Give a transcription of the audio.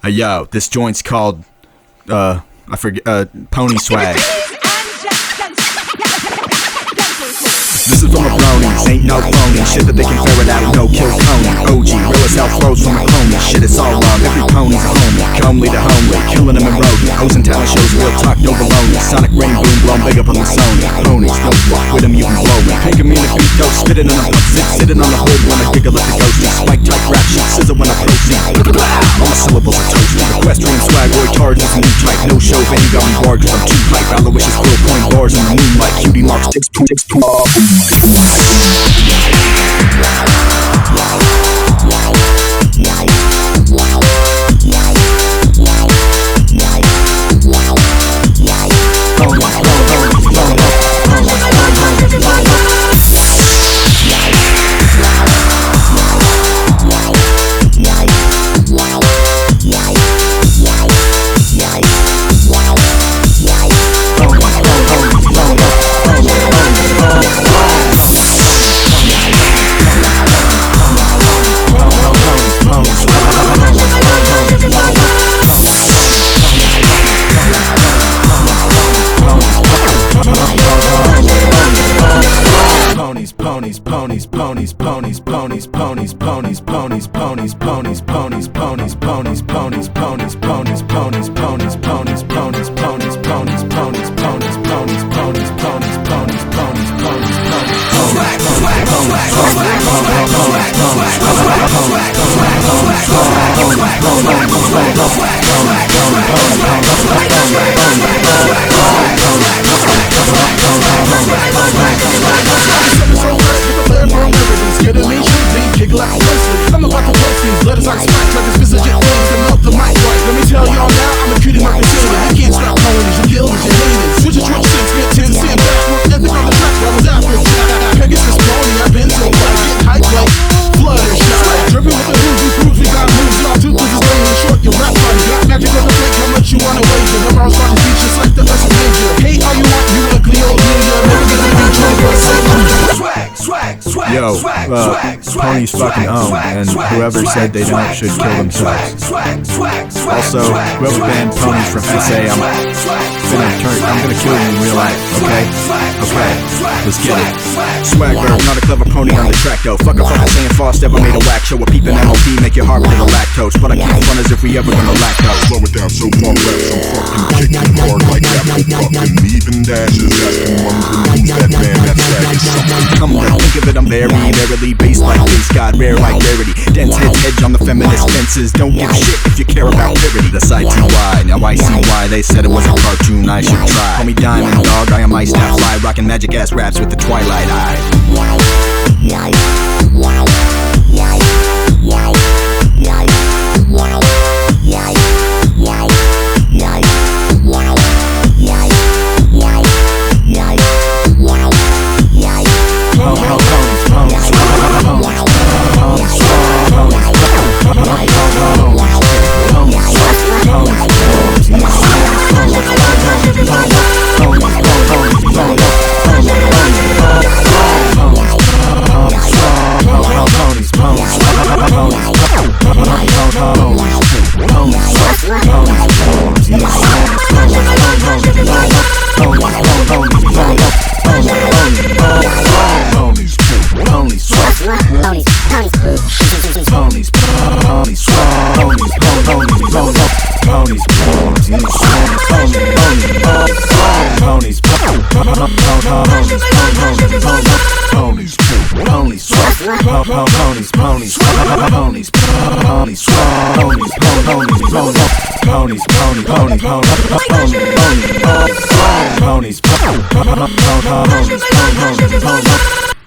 Yo, this joint's called, I forget, Pony Swag. This is from a bronies, ain't no phony. Shit that they can ferret out, no kill Coney. OG, real as hell flows from a pony. Shit, it's all love, every pony's a homie. Comely to homely, killing them in rodent. Hoes and talent shows, real talk, no baloney. Sonic rain boom, blown big up on the Sony. Ponies, don't fuck with them, you can blow me. Pink me in the beat, dope, spitting on the hook. Sitting on the hood when I giggle at the ghosty. Spike type rap shit, sizzle when I proceed. All my syllables are toasty. Equestrian swag, Roy charges a new type. No show, Vanny got me barred, cause I'm too hype. Aloysius Bill point bars in the moonlight. Cutie marks, ticks, Ponies fucking own, and whoever said they don't should kill themselves. Also, whoever banned ponies from SA, I'm gonna kill you in real life, okay? Okay, let's get it. Swagger, not a clever pony on the track though. Fuck a fucking saying false, ever made a whack show. A peeping MOP, make your heart with a lactose. But I keep fun as if we ever gonna lactose. Slow it down so far left, so fucking kicking hard like apple puffin'. Even dashes, asking wondering who's that man that stag is something. Come on, think of it, I'm verily based like bass god, rare like rarity. Dense heads edge on the feminist fences. Don't give a shit if you care about purity. The side TY, now I see why they said it was a cartoon I should try. Call me Diamond Dog, I am Ice Now Fly, rocking magic ass raps with the Twilight Eye. Ponies.